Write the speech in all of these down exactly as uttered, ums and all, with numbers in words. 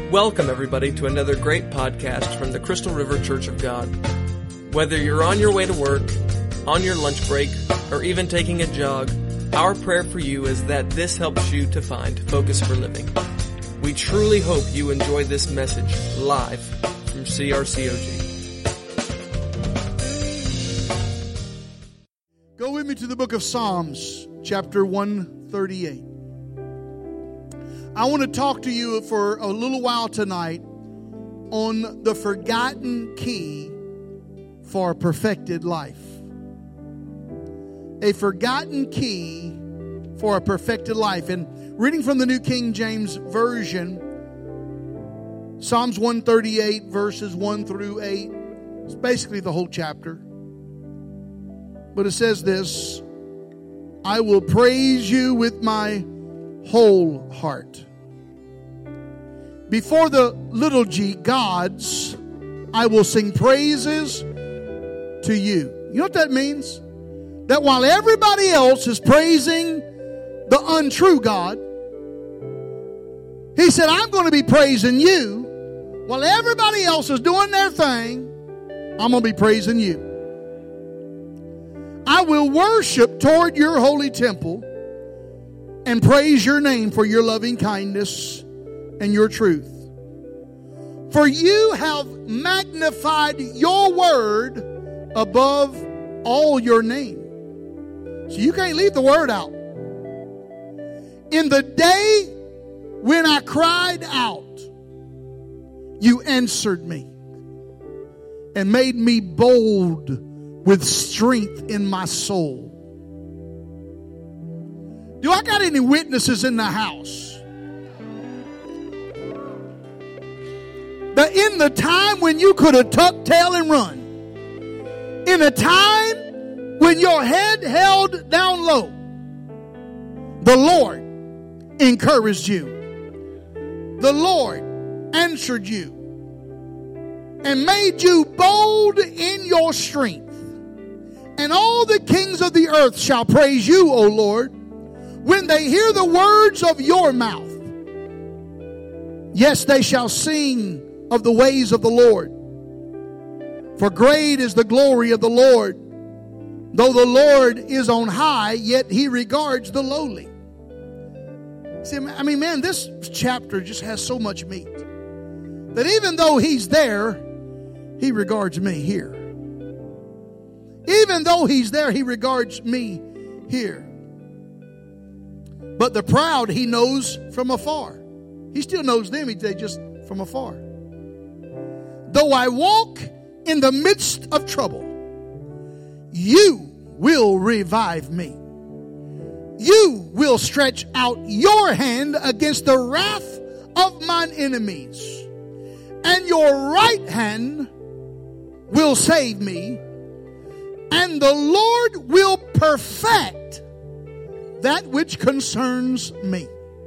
Welcome, everybody, to another great podcast from the Crystal River Church of God. Whether you're on your way to work, on your lunch break, or even taking a jog, our prayer for you is that this helps you to find focus for living. We truly hope you enjoy this message live from C R C O G. Go with me to the book of Psalms, chapter one thirty-eight. I want to talk to you for a little while tonight on the forgotten key for a perfected life. A forgotten key for a perfected life. And reading from the New King James Version, Psalms one thirty-eight, verses one through eight. It's basically the whole chapter. But it says this: I will praise you with my whole heart. Before the little g gods, I will sing praises to you. You know what that means? That while everybody else is praising the untrue God, he said, I'm going to be praising you. While everybody else is doing their thing, I'm going to be praising you. I will worship toward your holy temple and praise your name for your loving kindness and your truth. For you have magnified your word above all your name. So you can't leave the word out. In the day when I cried out, you answered me and made me bold with strength in my soul. Do I got any witnesses in the house? That in the time when you could have tucked tail and run, in a time when your head held down low, the Lord encouraged you. The Lord answered you and made you bold in your strength. And all the kings of the earth shall praise you, O Lord, when they hear the words of your mouth. Yes, they shall sing of the ways of the Lord. For great is the glory of the Lord. Though the Lord is on high, yet he regards the lowly. See, I mean, man, this chapter just has so much meat that even though he's there, he regards me here. Even though he's there, he regards me here. But the proud he knows from afar. He still knows them, he'd say, just from afar. Though I walk in the midst of trouble, you will revive me. You will stretch out your hand against the wrath of mine enemies, and your right hand will save me, and the Lord will perfect that which concerns me.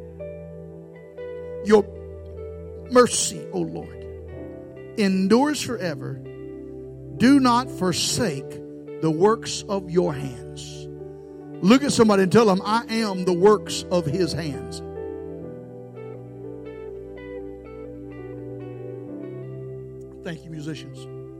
Your mercy, O Lord, endures forever. Do not forsake the works of your hands. Look at somebody and tell them, I am the works of his hands. Thank you, musicians.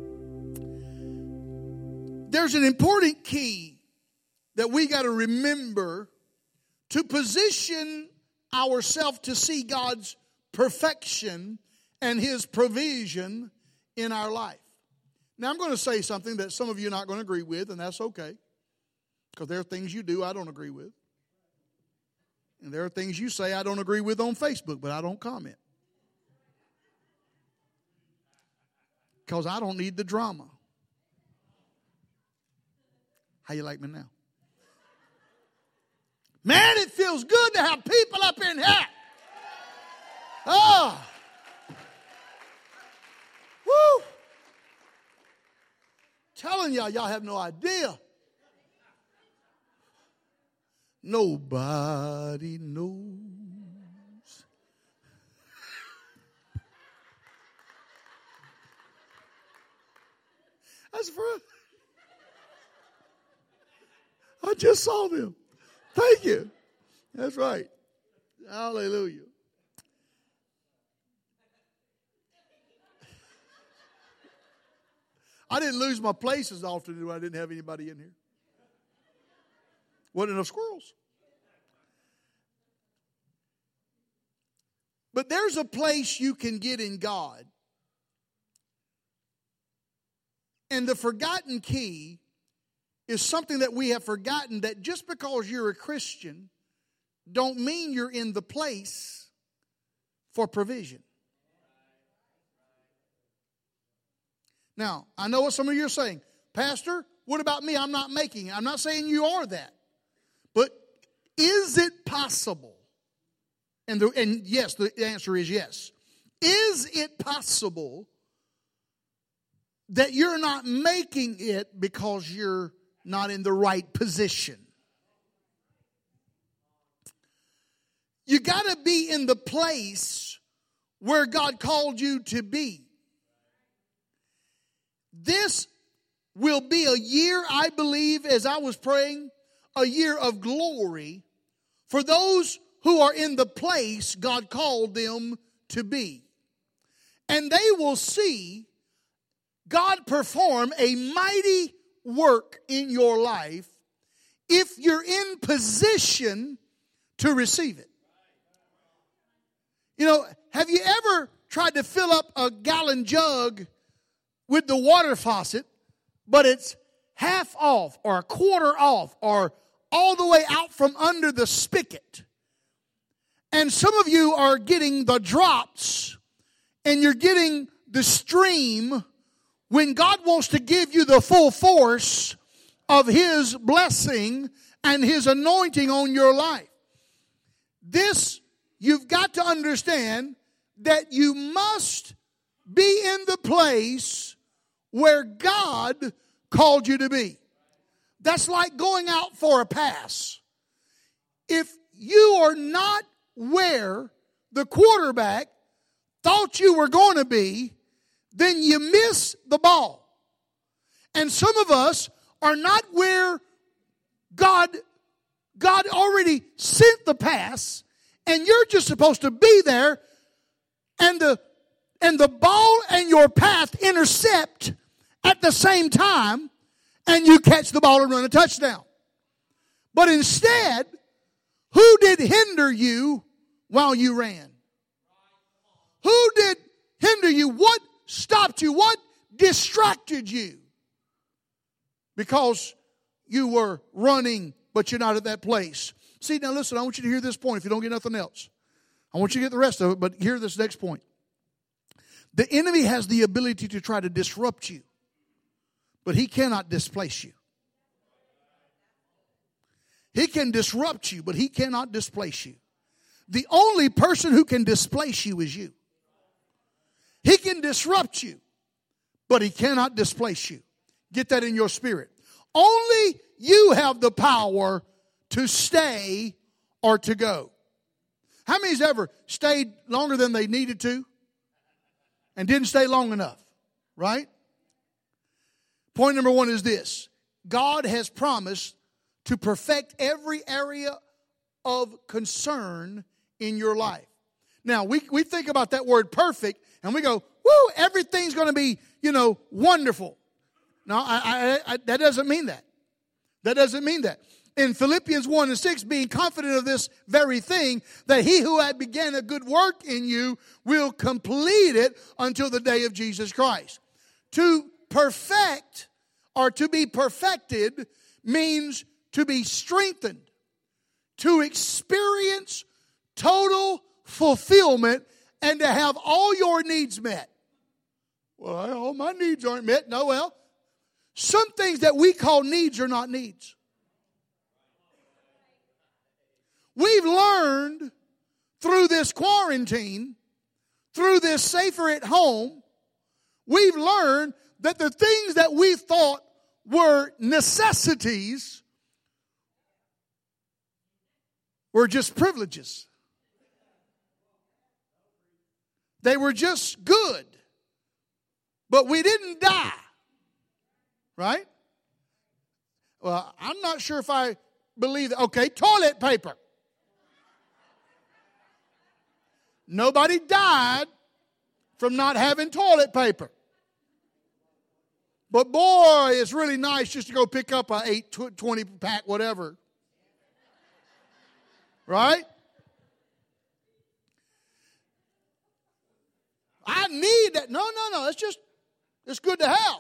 There's an important key that we got to remember to position ourselves to see God's perfection and his provision in our life. Now, I'm going to say something that some of you are not going to agree with, and that's okay. Because there are things you do I don't agree with. And there are things you say I don't agree with on Facebook, but I don't comment. Because I don't need the drama. How you like me now? Man, it feels good to have people up in here. Oh. Woo. Telling y'all, y'all have no idea. Nobody knows. That's for I just saw them. Thank you. That's right. Hallelujah. I didn't lose my place as often when I didn't have anybody in here. Wasn't enough squirrels. But there's a place you can get in God. And the forgotten key is something that we have forgotten, that just because you're a Christian don't mean you're in the place for provision. Now, I know what some of you are saying. Pastor, what about me? I'm not making it. I'm not saying you are that. But is it possible? And, the, and yes, the answer is yes. Is it possible that you're not making it because you're not in the right position? You got to be in the place where God called you to be. This will be a year, I believe, as I was praying, a year of glory for those who are in the place God called them to be. And they will see God perform a mighty work in your life if you're in position to receive it. You know, have you ever tried to fill up a gallon jug with the water faucet, but it's half off or a quarter off or all the way out from under the spigot? And some of you are getting the drops and you're getting the stream when God wants to give you the full force of His blessing and His anointing on your life. This, you've got to understand that you must be in the place where God called you to be. That's like going out for a pass. If you are not where the quarterback thought you were going to be, then you miss the ball. And some of us are not where God, God already sent the pass, and you're just supposed to be there, and the, and the ball and your path intercept at the same time, and you catch the ball and run a touchdown. But instead, who did hinder you while you ran? Who did hinder you? What stopped you? What distracted you? Because you were running, but you're not at that place. See, now listen, I want you to hear this point if you don't get nothing else. I want you to get the rest of it, but hear this next point. The enemy has the ability to try to disrupt you, but he cannot displace you. He can disrupt you, but he cannot displace you. The only person who can displace you is you. He can disrupt you, but he cannot displace you. Get that in your spirit. Only you have the power to stay or to go. How many's ever stayed longer than they needed to and didn't stay long enough? Right? Point number one is this. God has promised to perfect every area of concern in your life. Now, we, we think about that word perfect and we go, woo, everything's going to be, you know, wonderful. No, I, I, I, that doesn't mean that. That doesn't mean that. In Philippians one and six, being confident of this very thing, that he who had began a good work in you will complete it until the day of Jesus Christ. To perfect or to be perfected means to be strengthened, to experience total fulfillment, and to have all your needs met. Well, all my needs aren't met. No, well, some things that we call needs are not needs. We've learned through this quarantine, through this safer at home, we've learned that the things that we thought were necessities were just privileges. They were just good. But we didn't die. Right? Well, I'm not sure if I believe that. Okay, toilet paper. Nobody died from not having toilet paper. But boy, it's really nice just to go pick up a eight, twenty pack, whatever. Right? I need that. No, no, no. It's just, it's good to have.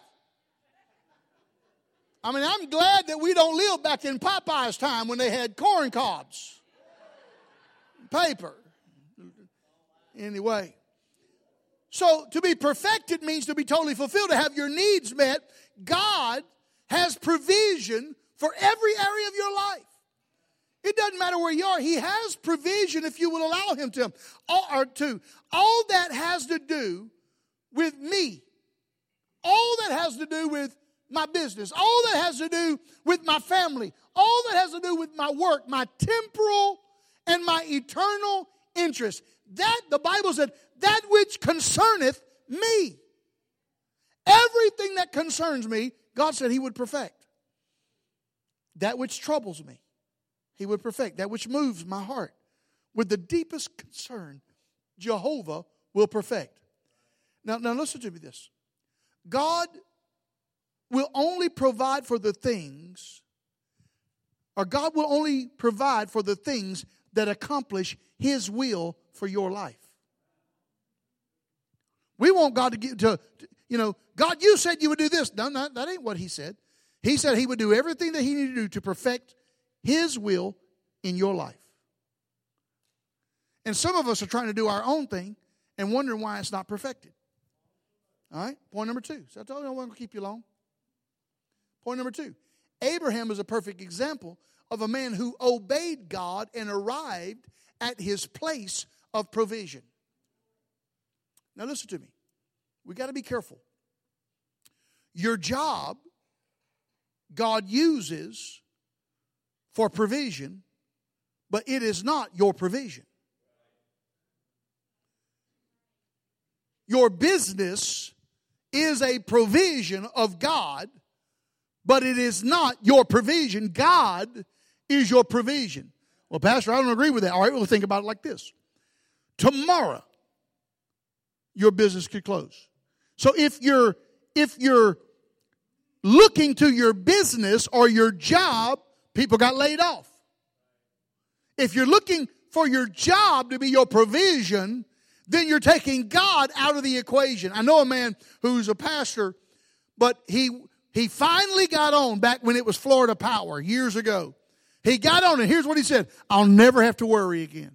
I mean, I'm glad that we don't live back in Popeye's time when they had corn cobs. Paper. Anyway. So to be perfected means to be totally fulfilled, to have your needs met. God has provision for every area of your life. It doesn't matter where you are. He has provision if you will allow Him to. All, or to. All that has to do with me. All that has to do with my business. All that has to do with my family. All that has to do with my work, my temporal and my eternal interest. That, the Bible said, that which concerneth me. Everything that concerns me, God said He would perfect. That which troubles me, He would perfect. That which moves my heart with the deepest concern, Jehovah will perfect. Now, now listen to me this. God will only provide for the things, or God will only provide for the things that accomplish His will for your life. We want God to get to, to you know, God, you said you would do this. No, no, that ain't what He said. He said He would do everything that He needed to do to perfect His will in your life. And some of us are trying to do our own thing and wondering why it's not perfected. All right, point number two. So I told you I wasn't going to keep you long. Point number two. Abraham is a perfect example of a man who obeyed God and arrived at his place of provision. Now listen to me. We got to be careful. Your job, God uses for provision, but it is not your provision. Your business is a provision of God, but it is not your provision. God is your provision. Well, Pastor, I don't agree with that. All right, we'll think about it like this. Tomorrow, your business could close. So if you're if you're looking to your business or your job, people got laid off. If you're looking for your job to be your provision, then you're taking God out of the equation. I know a man who's a pastor, but he he finally got on back when it was Florida Power years ago. He got on and here's what he said: I'll never have to worry again.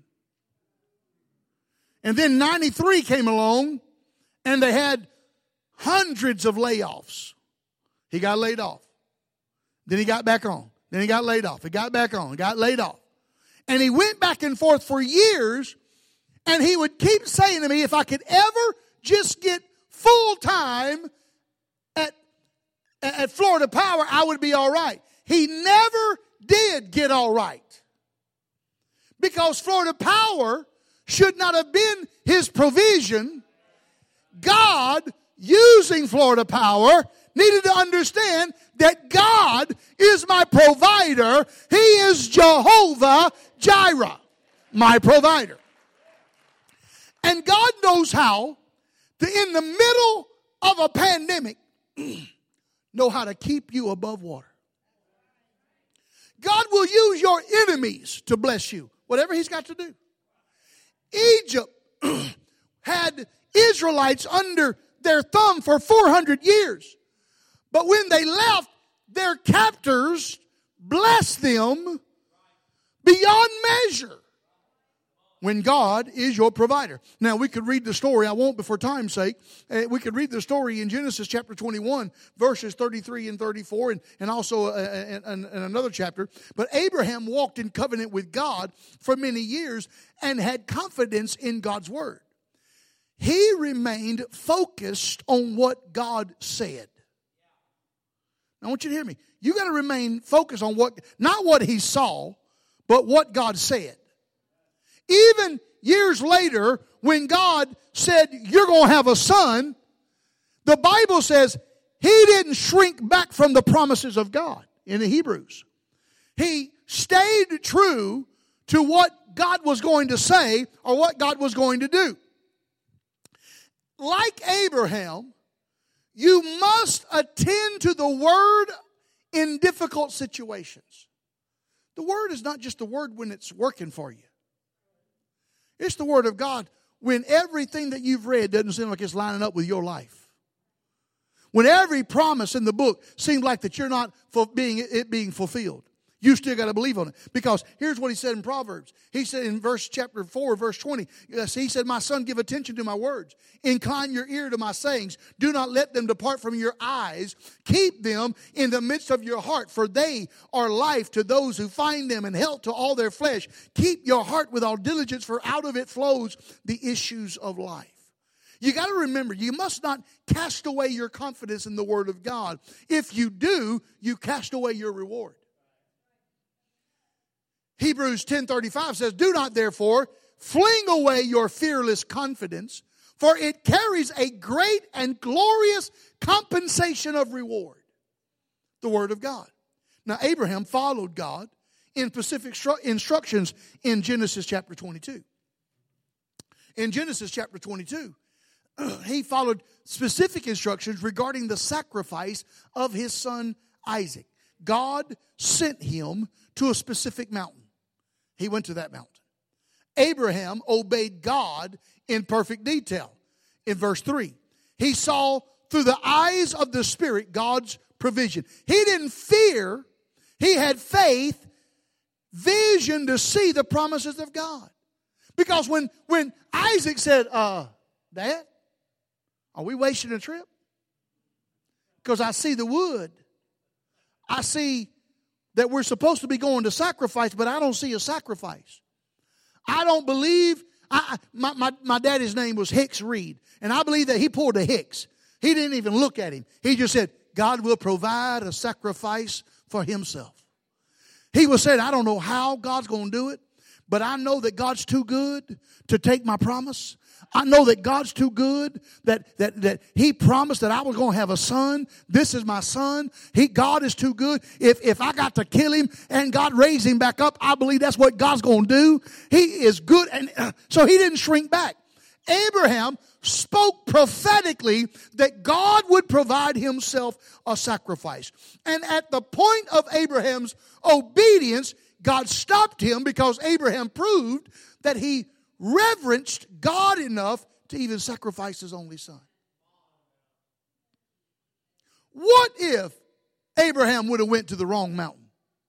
And then ninety-three came along and they had hundreds of layoffs. He got laid off. Then he got back on. Then he got laid off. He got back on. He got laid off. And he went back and forth for years. And he would keep saying to me, if I could ever just get full time at, at Florida Power, I would be all right. He never did get all right. Because Florida Power should not have been his provision. God, using Florida Power, needed to understand that God is my provider. He is Jehovah Jireh, my provider. And God knows how to, in the middle of a pandemic, know how to keep you above water. God will use your enemies to bless you, whatever He's got to do. Egypt had Israelites under their thumb for four hundred years. But when they left, their captors blessed them beyond measure. When God is your provider. Now, we could read the story. I won't for time's sake. Uh, we could read the story in Genesis chapter twenty-one, verses thirty-three and thirty-four, and, and also uh, in, in another chapter. But Abraham walked in covenant with God for many years and had confidence in God's word. He remained focused on what God said. Now, I want you to hear me. You got to remain focused on what, not what he saw, but what God said. Even years later, when God said, you're going to have a son, the Bible says he didn't shrink back from the promises of God in the Hebrews. He stayed true to what God was going to say or what God was going to do. Like Abraham, You must attend to the word in difficult situations. The word is not just the word when it's working for you. It's the word of God when everything that you've read doesn't seem like it's lining up with your life. When every promise in the book seems like that you're not for being it being fulfilled. You still got to believe on it. Because here's what he said in Proverbs. He said in verse chapter four, verse twenty, yes, he said, my son, give attention to my words. Incline your ear to my sayings. Do not let them depart from your eyes. Keep them in the midst of your heart, for they are life to those who find them and health to all their flesh. Keep your heart with all diligence, for out of it flows the issues of life. You got to remember, you must not cast away your confidence in the word of God. If you do, you cast away your reward. Hebrews ten thirty-five says, do not therefore fling away your fearless confidence, for it carries a great and glorious compensation of reward. The word of God. Now Abraham followed God in specific instructions in Genesis chapter twenty-two. In Genesis chapter twenty-two, he followed specific instructions regarding the sacrifice of his son Isaac. God sent him to a specific mountain. He went to that mountain. Abraham obeyed God in perfect detail. In verse three, he saw through the eyes of the Spirit God's provision. He didn't fear. He had faith, vision to see the promises of God. Because when, when Isaac said, uh, Dad, are we wasting a trip? Because I see the wood. I see that we're supposed to be going to sacrifice, but I don't see a sacrifice. I don't believe, I, my, my, my daddy's name was Hicks Reed, and I believe that he pulled a Hicks. He didn't even look at him. He just said, God will provide a sacrifice for himself. He was saying, I don't know how God's going to do it, but I know that God's too good to take my promise. I know that God's too good, that, that, that he promised that I was going to have a son. This is my son. He, God is too good. If, if I got to kill him and God raised him back up, I believe that's what God's going to do. He is good. And uh, so he didn't shrink back. Abraham spoke prophetically that God would provide himself a sacrifice. And at the point of Abraham's obedience, God stopped him because Abraham proved that he reverenced God enough to even sacrifice his only son. What if Abraham would have went to the wrong mountain?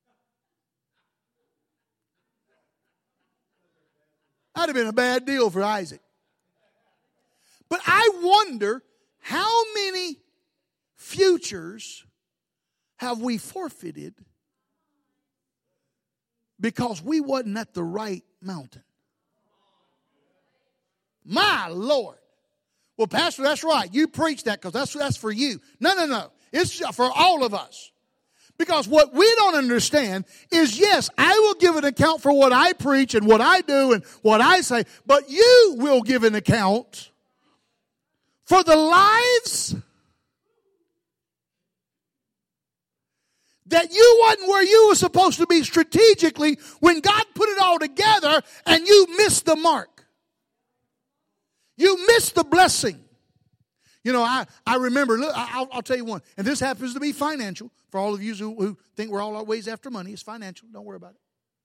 That'd have been a bad deal for Isaac. But I wonder how many futures have we forfeited because we wasn't at the right mountain. My Lord. Well, Pastor, that's right. You preach that because that's, that's for you. No, no, no. It's for all of us. Because what we don't understand is, yes, I will give an account for what I preach and what I do and what I say, but you will give an account for the lives that you wasn't where you were supposed to be strategically when God put it all together and you missed the mark. You missed the blessing. You know, I, I remember, look, I'll, I'll tell you one, and this happens to be financial. For all of you who, who think we're all always after money, it's financial. Don't worry about it.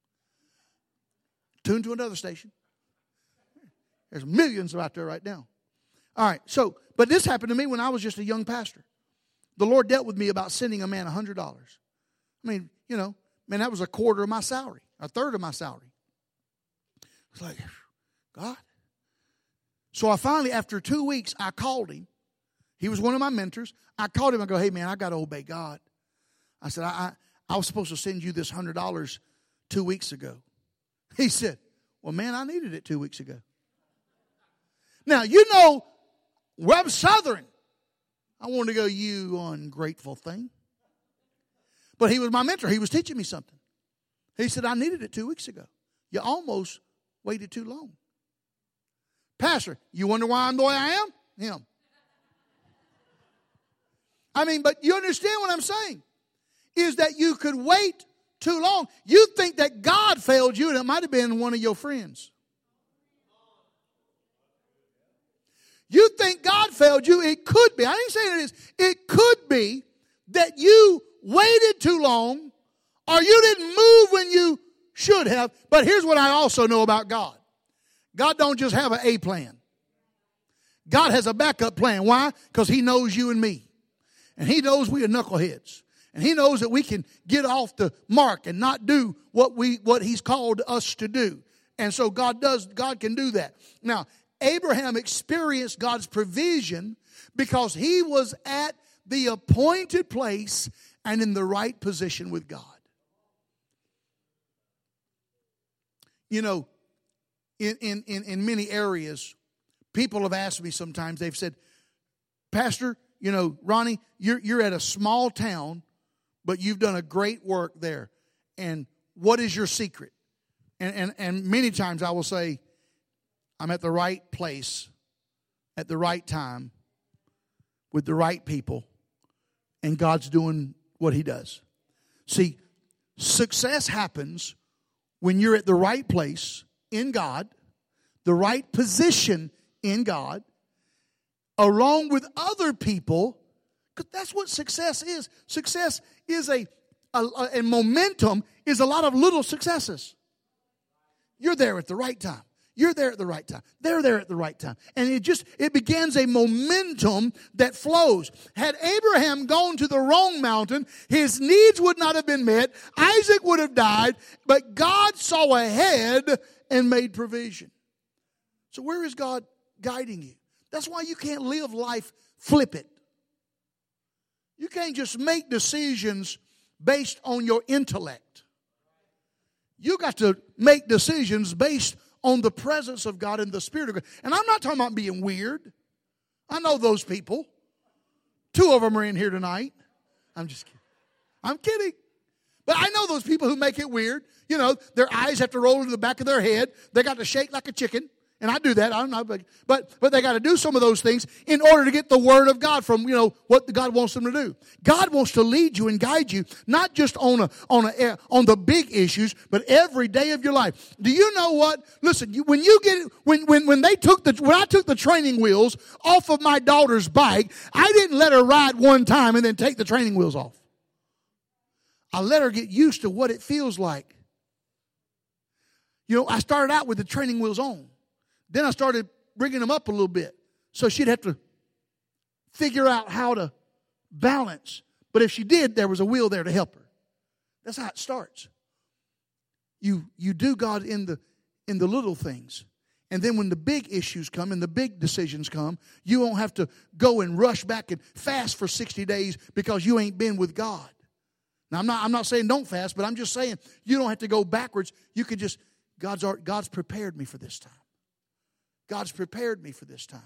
Tune to another station. There's millions out there right now. All right, so, but this happened to me when I was just a young pastor. The Lord dealt with me about sending a man one hundred dollars. I mean, you know, man, that was a quarter of my salary, a third of my salary. It's like, God. So I finally, after two weeks, I called him. He was one of my mentors. I called him and go, hey, man, I got to obey God. I said, I, I, I was supposed to send you this one hundred dollars two weeks ago. He said, well, man, I needed it two weeks ago. Now, you know, I'm Southern. I wanted to go, you ungrateful thing. But he was my mentor. He was teaching me something. He said, I needed it two weeks ago. You almost waited too long. Pastor, you wonder why I'm the way I am? Him. I mean, but you understand what I'm saying? Is that you could wait too long. You think that God failed you, and it might have been one of your friends. You think God failed failed you. It could be, I ain't saying it is, it could be that you waited too long or you didn't move when you should have. But here's what I also know about God. God don't just have an A plan. God has a backup plan. Why? Because He knows you and me. And He knows we are knuckleheads. And He knows that we can get off the mark and not do what we what He's called us to do. And so God does, God can do that. Now, Abraham experienced God's provision because he was at the appointed place and in the right position with God. You know, in, in, in, in many areas, people have asked me sometimes, they've said, Pastor, you know, Ronnie, you're, you're at a small town, but you've done a great work there. And what is your secret? And, and, and many times I will say, I'm at the right place, at the right time, with the right people, and God's doing what He does. See, success happens when you're at the right place in God, the right position in God, along with other people, because that's what success is. Success is a, a, a, and momentum is a lot of little successes. You're there at the right time. You're there at the right time. They're there at the right time. And it just, it begins a momentum that flows. Had Abraham gone to the wrong mountain, his needs would not have been met. Isaac would have died. But God saw ahead and made provision. So where is God guiding you? That's why you can't live life flippant. You can't just make decisions based on your intellect. You got to make decisions based on the presence of God and the Spirit of God. And I'm not talking about being weird. I know those people. Two of them are in here tonight. I'm just kidding. I'm kidding. But I know those people who make it weird. You know, their eyes have to roll into the back of their head. They got to shake like a chicken. And I do that. I don't know. But, but, but they got to do some of those things in order to get the Word of God from, you know, what God wants them to do. God wants to lead you and guide you, not just on a, on a, on the big issues, but every day of your life. Do you know what? Listen, you, when you get, when, when, when they took the, when I took the training wheels off of my daughter's bike, I didn't let her ride one time and then take the training wheels off. I let her get used to what it feels like. You know, I started out with the training wheels on. Then I started bringing them up a little bit. So she'd have to figure out how to balance. But if she did, there was a wheel there to help her. That's how it starts. You, you do God in the, in the little things. And then when the big issues come and the big decisions come, you won't have to go and rush back and fast for sixty days because you ain't been with God. Now, I'm not, I'm not saying don't fast, but I'm just saying you don't have to go backwards. You can just, God's, God's prepared me for this time. God's prepared me for this time.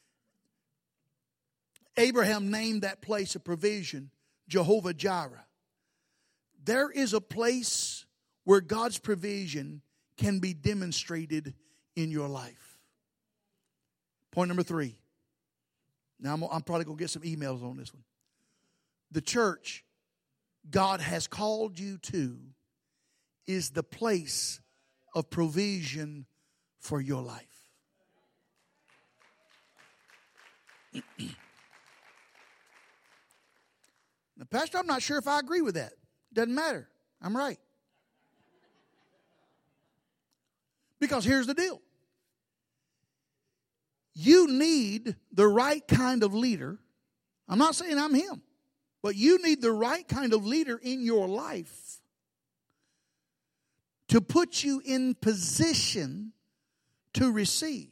Abraham named that place of provision Jehovah Jireh. There is a place where God's provision can be demonstrated in your life. Point number three. Now, I'm, I'm probably going to get some emails on this one. The church God has called you to is the place of provision for your life. Now, Pastor, I'm not sure if I agree with that. Doesn't matter. I'm right. Because here's the deal. You need the right kind of leader. I'm not saying I'm him. But you need the right kind of leader in your life to put you in position to receive.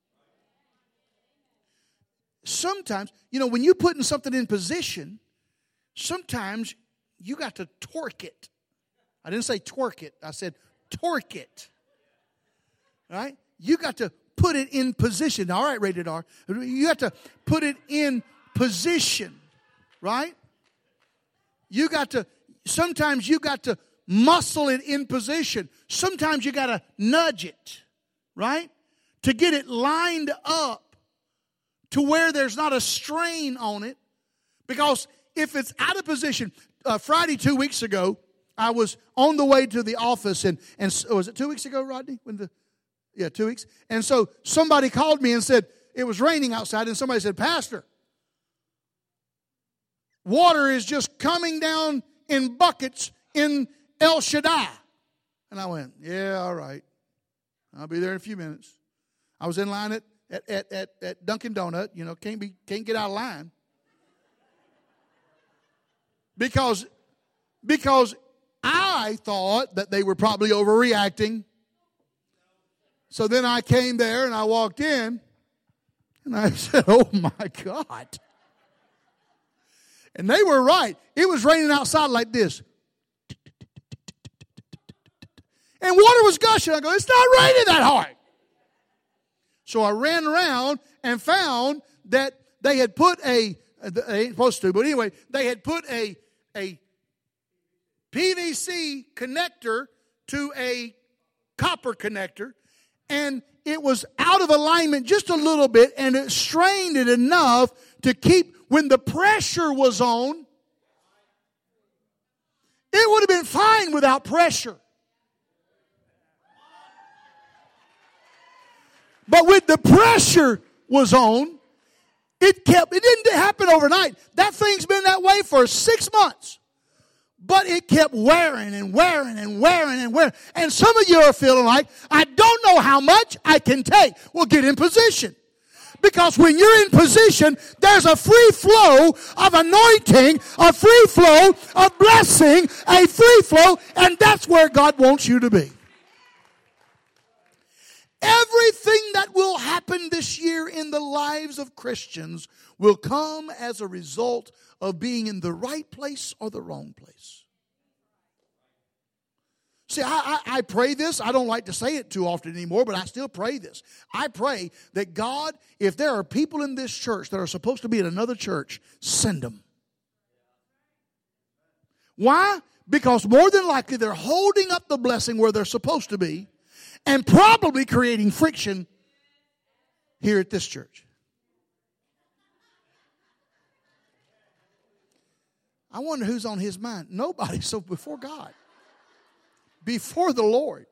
Sometimes, you know, when you're putting something in position, sometimes you got to torque it. I didn't say twerk it. I said torque it. All right? You got to put it in position. All right, rated R. You have to put it in position. Right? You got to, sometimes you got to muscle it in position. Sometimes you got to nudge it. Right? To get it lined up to where there's not a strain on it. Because if it's out of position, uh, Friday two weeks ago, I was on the way to the office, and, and was it two weeks ago, Rodney? When the Yeah, two weeks. And so somebody called me and said, it was raining outside, and somebody said, Pastor, water is just coming down in buckets in El Shaddai. And I went, yeah, all right. I'll be there in a few minutes. I was in line at, at, at, at, at Dunkin' Donut. You know, can't be can't get out of line. Because, because I thought that they were probably overreacting. So then I came there and I walked in and I said, oh my God. And they were right. It was raining outside like this. And water was gushing. I go, it's not raining that hard. So I ran around and found that they had put a, they ain't supposed to, but anyway, they had put a, a P V C connector to a copper connector, and it was out of alignment just a little bit, and it strained it enough to keep, when the pressure was on, it would have been fine without pressure. But when the pressure was on, it kept, it didn't happen overnight. That thing's been that way for six months. But it kept wearing and wearing and wearing and wearing. And some of you are feeling like, I don't know how much I can take. Well, get in position. Because when you're in position, there's a free flow of anointing, a free flow of blessing, a free flow, and that's where God wants you to be. Everything that will happen this year in the lives of Christians will come as a result of being in the right place or the wrong place. See, I, I, I pray this. I don't like to say it too often anymore, but I still pray this. I pray that God, if there are people in this church that are supposed to be in another church, send them. Why? Because more than likely they're holding up the blessing where they're supposed to be, and probably creating friction here at this church. I wonder who's on his mind. Nobody. So before God, before the Lord.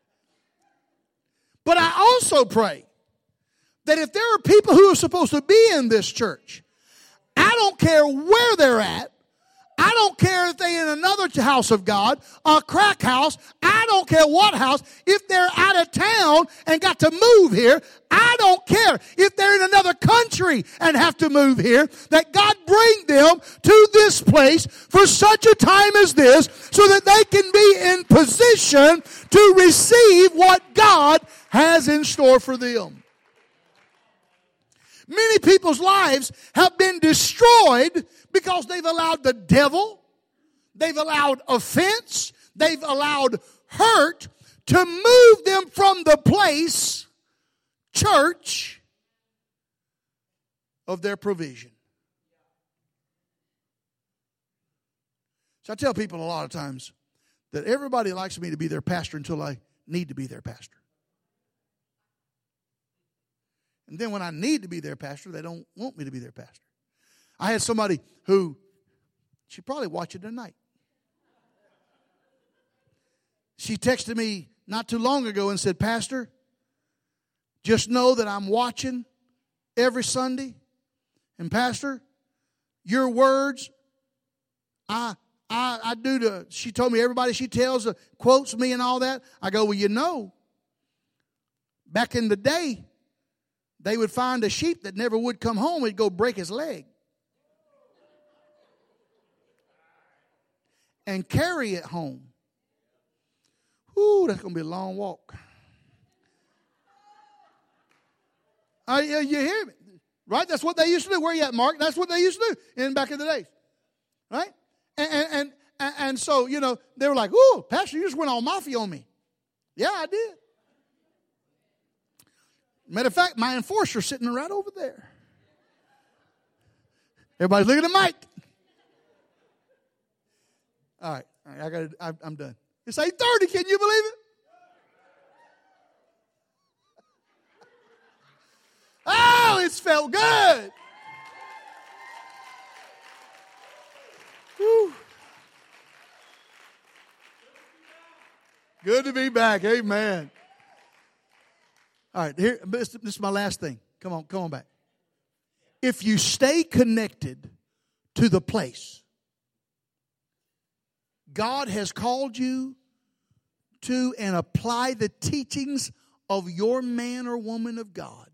But I also pray that if there are people who are supposed to be in this church, I don't care where they're at. I don't care if they're in another house of God, a crack house. I don't care what house. If they're out of town and got to move here, I don't care. If they're in another country and have to move here, that God bring them to this place for such a time as this so that they can be in position to receive what God has in store for them. Many people's lives have been destroyed because they've allowed the devil, they've allowed offense, they've allowed hurt to move them from the place, church, of their provision. So I tell people a lot of times that everybody likes me to be their pastor until I need to be their pastor. And then when I need to be their pastor, they don't want me to be their pastor. I had somebody who, she probably watched it tonight. She texted me not too long ago and said, Pastor, just know that I'm watching every Sunday. And Pastor, your words, I I, I do the, she told me everybody she tells, uh, quotes me and all that. I go, well, you know, back in the day, they would find a sheep that never would come home. It'd go break his leg. And carry it home. Ooh, that's going to be a long walk. Uh, you, you hear me? Right? That's what they used to do. Where you at, Mark? That's what they used to do in back in the days. Right? And, and, and, and so, you know, they were like, ooh, Pastor, you just went all mafia on me. Yeah, I did. Matter of fact, my enforcer's sitting right over there. Everybody's looking at Mike. All right, all right, I got. I, I'm done. It's eight thirty. Can you believe it? Oh, it's felt good. Whew. Good to be back. Amen. All right, here. This, this is my last thing. Come on, come on back. If you stay connected to the place God has called you to and apply the teachings of your man or woman of God,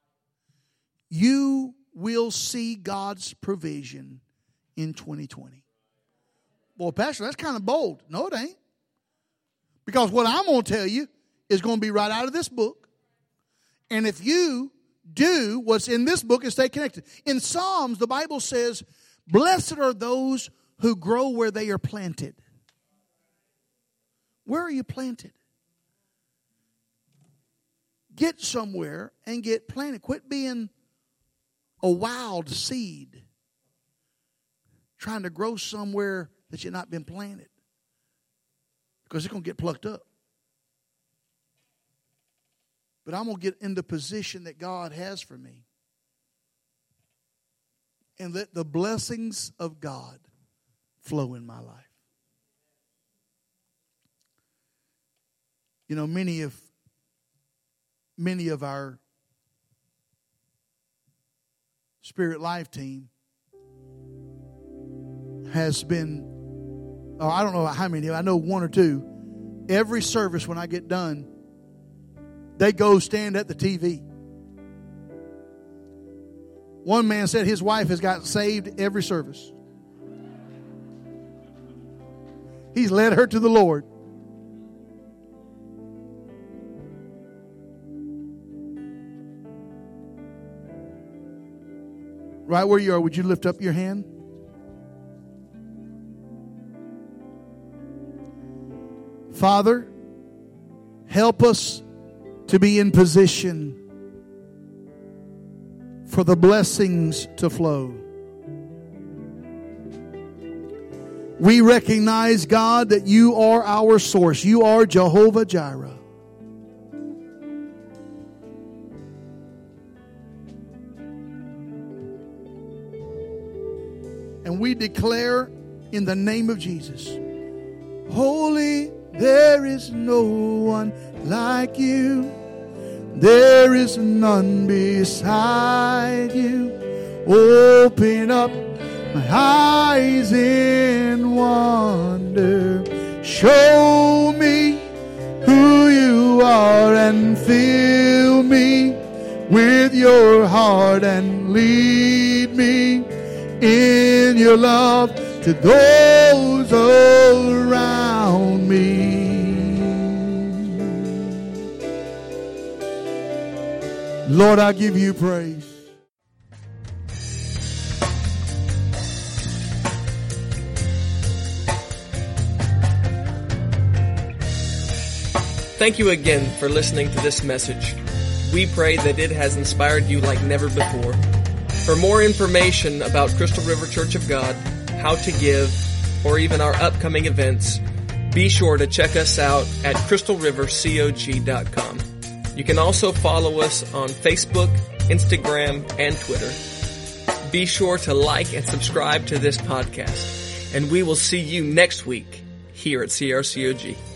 you will see God's provision in twenty twenty. Well, Pastor, that's kind of bold. No, it ain't. Because what I'm going to tell you is going to be right out of this book. And if you do what's in this book and stay connected. In Psalms, the Bible says, blessed are those who grow where they are planted. Where are you planted? Get somewhere and get planted. Quit being a wild seed trying to grow somewhere that you've not been planted. Because it's going to get plucked up. But I'm going to get in the position that God has for me. And let the blessings of God flow in my life. You know, many of many of our Spirit Life team has been, oh, I don't know how many, I know one or two. Every service when I get done, they go stand at the T V. One man said his wife has got saved every service. He's led her to the Lord. Right where you are, would you lift up your hand? Father, help us to be in position for the blessings to flow. We recognize, God, that you are our source. You are Jehovah Jireh. And we declare in the name of Jesus, holy, there is no one like you. There is none beside you. Open up my eyes in wonder. Show me who you are and fill me with your heart and lead me in your love to those around me. Lord, I give you praise. Thank you again for listening to this message. We pray that it has inspired you like never before. For more information about Crystal River Church of God, how to give, or even our upcoming events, be sure to check us out at crystal river cog dot com. You can also follow us on Facebook, Instagram, and Twitter. Be sure to like and subscribe to this podcast, and we will see you next week here at C R C O G.